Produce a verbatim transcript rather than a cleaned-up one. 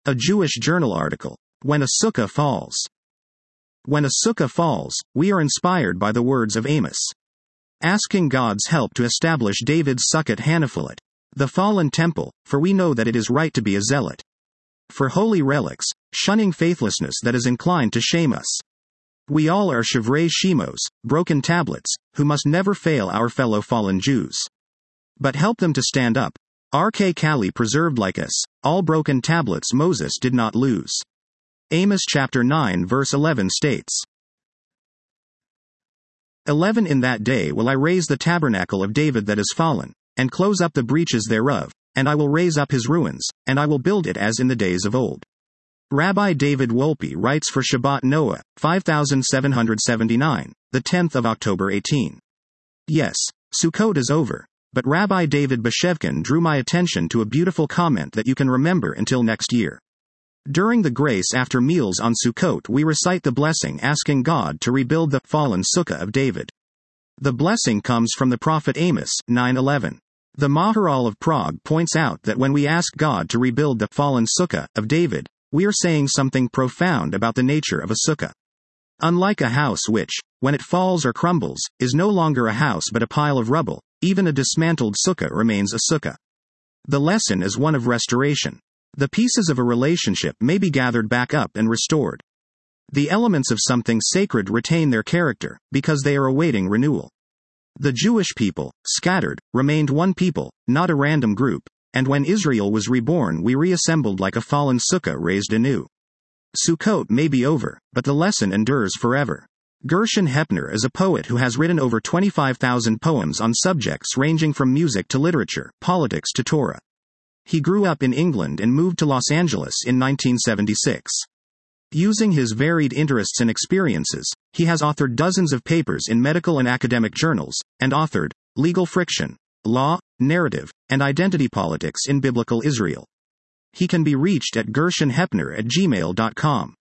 A Jewish journal article. When a Sukkah falls. When a Sukkah falls, we are inspired by the words of Amos, asking God's help to establish David's Sukkot Hanephilit, the fallen temple, for we know that it is right to be a zealot for holy relics, shunning faithlessness that is inclined to shame us. We all are Shevrei Shemos, broken tablets, who must never fail our fellow fallen Jews, but help them to stand up. R K Kali preserved like us, all broken tablets Moses did not lose. Amos chapter nine verse eleven states, eleven In that day will I raise the tabernacle of David that is fallen, and close up the breaches thereof, and I will raise up his ruins, and I will build it as in the days of old. Rabbi David Wolpe writes for Shabbat Noah, five thousand seven hundred seventy-nine, the tenth of October eighteen. Yes, Sukkot is over, but Rabbi David Bashevkin drew my attention to a beautiful comment that you can remember until next year. During the grace after meals on Sukkot we recite the blessing asking God to rebuild the fallen Sukkah of David. The blessing comes from the prophet Amos, nine eleven. The Maharal of Prague points out that when we ask God to rebuild the fallen Sukkah of David, we are saying something profound about the nature of a sukkah. Unlike a house which, when it falls or crumbles, is no longer a house but a pile of rubble, even a dismantled sukkah remains a sukkah. The lesson is one of restoration. The pieces of a relationship may be gathered back up and restored. The elements of something sacred retain their character, because they are awaiting renewal. The Jewish people, scattered, remained one people, not a random group, and when Israel was reborn we reassembled like a fallen sukkah raised anew. Sukkot may be over, but the lesson endures forever. Gershon Hepner is a poet who has written over twenty-five thousand poems on subjects ranging from music to literature, politics to Torah. He grew up in England and moved to Los Angeles in nineteen seventy-six. Using his varied interests and experiences, he has authored dozens of papers in medical and academic journals, and authored Legal Friction, Law, Narrative, and Identity Politics in Biblical Israel. He can be reached at gershon hepner at gmail dot com.